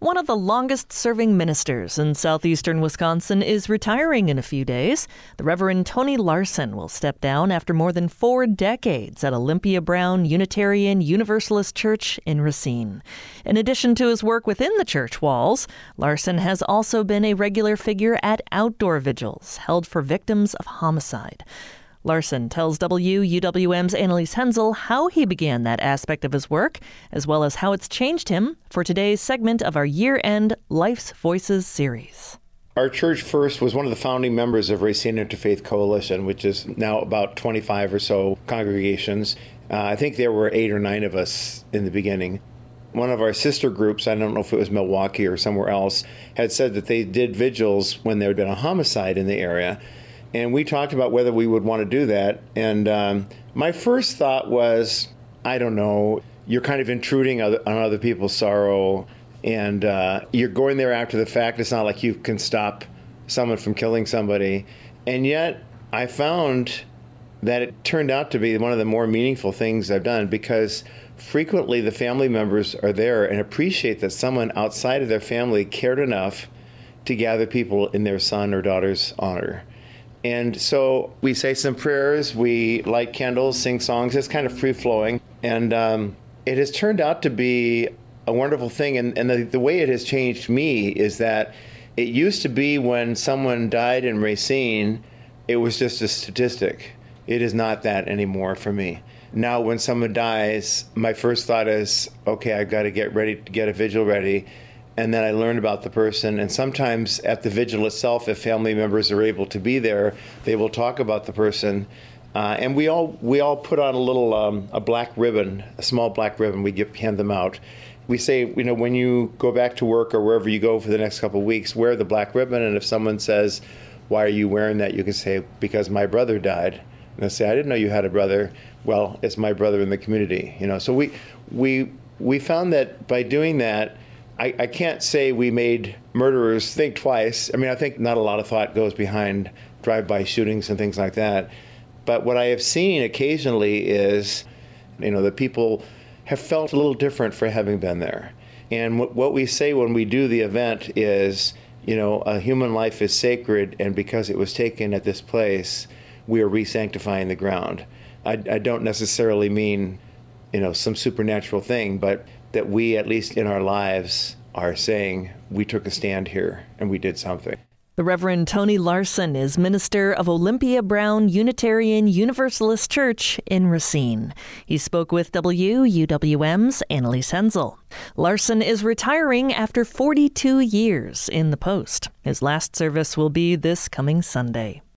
One of the longest-serving ministers in southeastern Wisconsin is retiring in a few days. The Reverend Tony Larson will step down after more than 4 decades at Olympia Brown Unitarian Universalist Church in Racine. In addition to his work within the church walls, Larson has also been a regular figure at outdoor vigils held for victims of homicide. Larson tells WUWM's Annalise Hensel how he began that aspect of his work, as well as how it's changed him for today's segment of our year-end Life's Voices series. Our church first was one of the founding members of Racine Interfaith Coalition, which is now about 25 or so congregations. I think there were 8 or 9 of us in the beginning. One of our sister groups, I don't know if it was Milwaukee or somewhere else, had said that they did vigils when there had been a homicide in the area. And we talked about whether we would want to do that. And my first thought was, I don't know, you're kind of intruding on other people's sorrow. And you're going there after the fact. It's not like you can stop someone from killing somebody. And yet I found that it turned out to be one of the more meaningful things I've done, because frequently the family members are there and appreciate that someone outside of their family cared enough to gather people in their son or daughter's honor. And so we say some prayers, we light candles, sing songs. It's kind of free-flowing. And it has turned out to be a wonderful thing. And the way it has changed me is that it used to be when someone died in Racine, it was just a statistic. It is not that anymore for me. Now when someone dies, my first thought is, okay, I've got to get ready to get a vigil ready. And then I learn about the person. And sometimes at the vigil itself, if family members are able to be there, they will talk about the person. And we all put on a little a black ribbon, a small black ribbon. We hand them out. We say, when you go back to work or wherever you go for the next couple of weeks, wear the black ribbon. And if someone says, why are you wearing that? You can say, because my brother died. And they say, I didn't know you had a brother. Well, it's my brother in the community. So we found that by doing that, I can't say we made murderers think twice. I think not a lot of thought goes behind drive-by shootings and things like that. But what I have seen occasionally is, that people have felt a little different for having been there. And what we say when we do the event is, a human life is sacred, and because it was taken at this place, we are re-sanctifying the ground. I don't necessarily mean, some supernatural thing, but that we, at least in our lives, are saying we took a stand here and we did something. The Reverend Tony Larson is minister of Olympia Brown Unitarian Universalist Church in Racine. He spoke with WUWM's Annalise Hensel. Larson is retiring after 42 years in the post. His last service will be this coming Sunday.